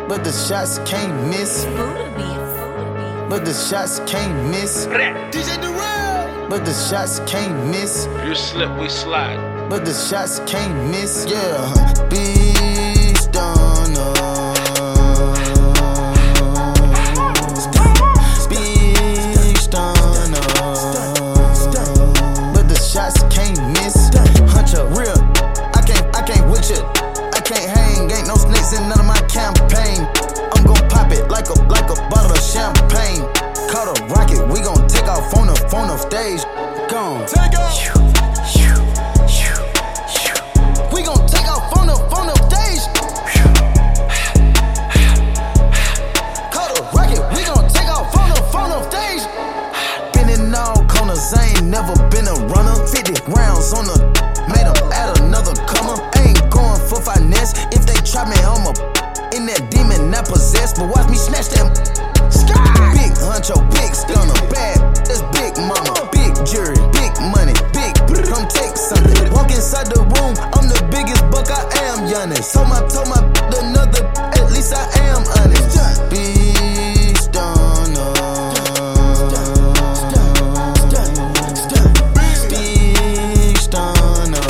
but the shots can't miss. But the shots can't miss. DJ Durrell. But the shots can't miss. You slip, we slide. But the shots can't miss. Yeah, beast stunner. Big stunner. But the shots can't miss. Hunter, real. I can't with you. I can't hang. Ain't no snakes in none of my campaign. I'm gon' pop it like a bottle of champagne. Caught a rocket, we gon' take off on the stage. Gone. Take off. We gon' take off on the stage. Caught a rocket, we gon' take off on the stage. Been in all corners, I ain't never been a runner. 50 rounds on the, made them add another comer. Ain't going for finesse, if they try me, I'm in that demon not possessed. But watch me snatch them. Big huncho, big stunner, bad, that's big mama. Big jury, big money, big, come take something. Walk inside the room, I'm the biggest buck, I am Giannis. Told my another, at least I am honest. Big stunner. Big stunner.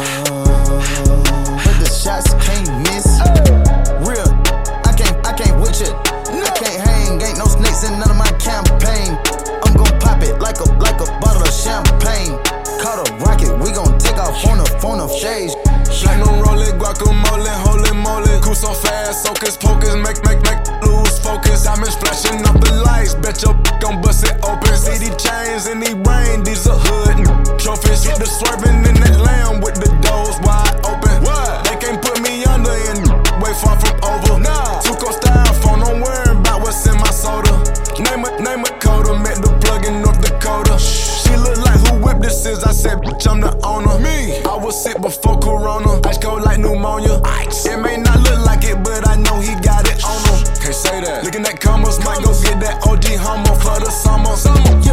But the shots can't miss. Real, I can't with you. I can't hang, ain't no snakes in none of my campaign. I'm gon' pop it like a bottle of champagne. Caught a rocket, we gon' take off on the stage. Platinum rollin', guacamole, holy moly. Cool so fast, hocus pocus, make lose focus. Diamonds flashing off the lights, bet your gon' bust it open. See these chains in these brain, these are hood trophies. Hit the swerving in that lamb with the doors wide open. What? They can't put me under and way far from over. Nah, Tuco styrofoam, don't worry about what's in my soda. Name a coda, met the plug in North Dakota. She look like who whipped this is, I said, bitch, I'm the owner. Me, I was sick before Corona, ice cold like pneumonia. Ice. It may not look like it, but I know he got it on him. Can't say that. Looking at commas, might go get that OG Hummer for the summer.